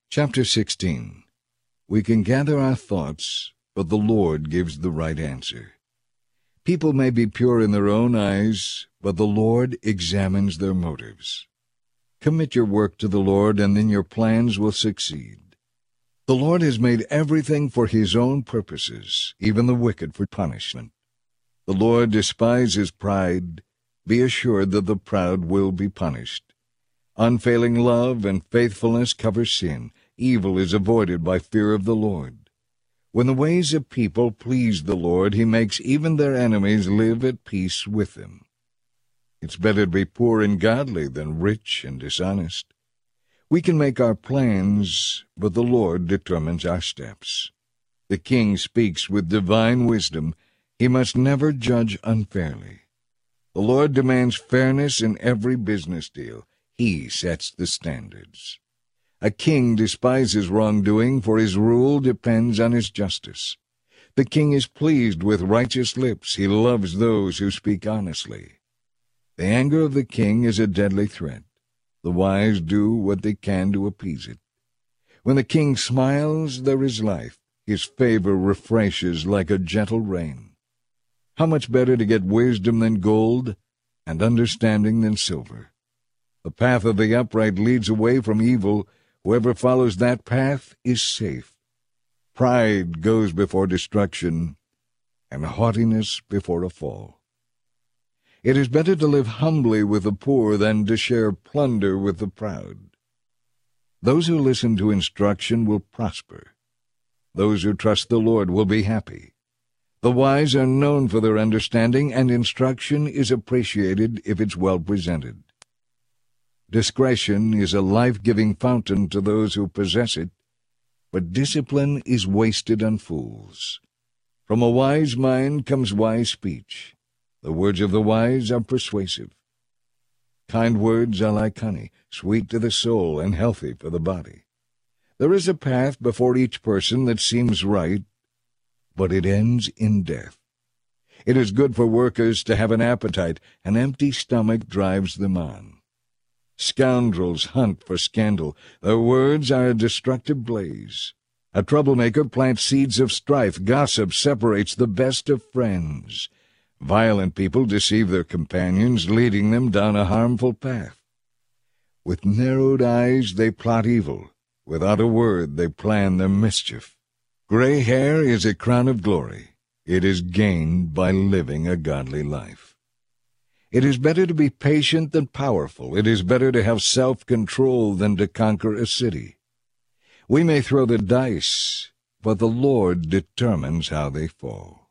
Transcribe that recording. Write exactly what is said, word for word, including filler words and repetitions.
Chapter sixteen. We can gather our thoughts, but the Lord gives the right answer. People may be pure in their own eyes, but the Lord examines their motives. Commit your work to the Lord, and then your plans will succeed. The Lord has made everything for his own purposes, even the wicked for punishment. The Lord despises pride. Be assured that the proud will be punished. Unfailing love and faithfulness cover sin. Evil is avoided by fear of the Lord. When the ways of people please the Lord, he makes even their enemies live at peace with them. It's better to be poor and godly than rich and dishonest. We can make our plans, but the Lord determines our steps. The king speaks with divine wisdom. He must never judge unfairly. The Lord demands fairness in every business deal. He sets the standards. A king despises wrongdoing, for his rule depends on his justice. The king is pleased with righteous lips. He loves those who speak honestly. The anger of the king is a deadly threat. The wise do what they can to appease it. When the king smiles, there is life. His favor refreshes like a gentle rain. How much better to get wisdom than gold, and understanding than silver. The path of the upright leads away from evil. Whoever follows that path is safe. Pride goes before destruction, and haughtiness before a fall. It is better to live humbly with the poor than to share plunder with the proud. Those who listen to instruction will prosper. Those who trust the Lord will be happy. The wise are known for their understanding, and instruction is appreciated if it's well presented. Discretion is a life-giving fountain to those who possess it, but discipline is wasted on fools. From a wise mind comes wise speech. The words of the wise are persuasive. Kind words are like honey, sweet to the soul and healthy for the body. There is a path before each person that seems right, but it ends in death. It is good for workers to have an appetite. An empty stomach drives them on. Scoundrels hunt for scandal. Their words are a destructive blaze. A troublemaker plants seeds of strife. Gossip separates the best of friends. Violent people deceive their companions, leading them down a harmful path. With narrowed eyes they plot evil. Without a word they plan their mischief. Gray hair is a crown of glory. It is gained by living a godly life. It is better to be patient than powerful. It is better to have self-control than to conquer a city. We may throw the dice, but the Lord determines how they fall.